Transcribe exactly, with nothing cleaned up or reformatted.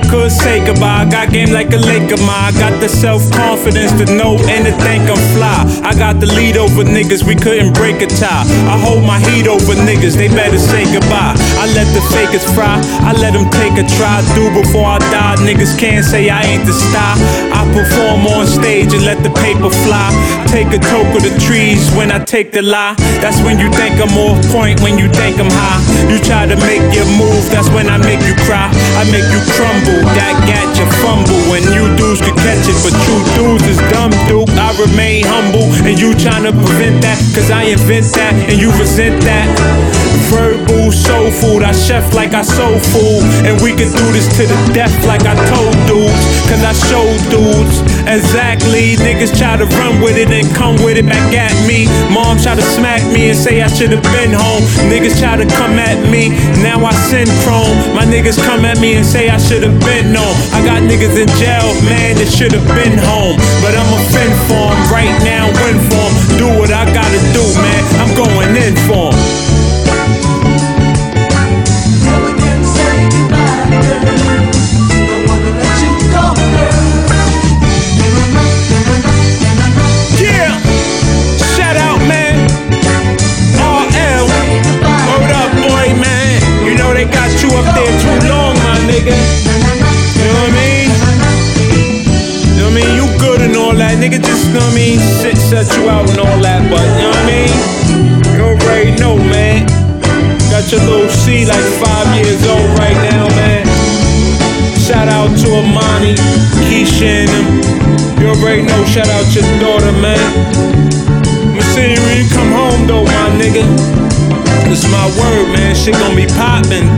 could say goodbye. I got game like a Laker, ma. I got the self-confidence to know and to think I'm fly. I got the lead over niggas, we couldn't break a tie. I hold my heat over niggas, they better say goodbye. I let the fakers fry, I let them take a try. Do before I die, niggas can't say I ain't the star. I perform on stage and let the paper fly. Take a toke of the trees when I take the lie. That's when you think I'm off point, when you think I'm high. You try to make your move, that's when I make you cry. I make you crumble, that gat you fumble. When you dudes could catch it, but you dudes is dumb, dude. I remain humble, and you tryna prevent that, cause I invent that, and you resent that. Verbal soul food, I chef like I soul food. And we can do this to the death like I told dudes, cause I show dudes exactly. Niggas try to run with it and come with it back at me. Mom try to smack me and say I should've been home. Niggas try to come at me, now I send chrome. My niggas come at me and say I should've been home. I got niggas in jail, man, that should've been home. But I'ma fend for 'em right now, win for 'em. Do what I gotta do, man, I'm going in for 'em. Up there too long, my nigga. You know what I mean? You know what I mean? You good and all that, nigga. Just, you know what I mean? Shit set you out and all that, but you know what I mean? You already know, man. Got your little C like five years old right now, man. Shout out to Amani, Keisha and them. You already know. Shout out your daughter, man. I'ma see you when you come home, though, my nigga. This my word, man. Shit gon' be poppin'.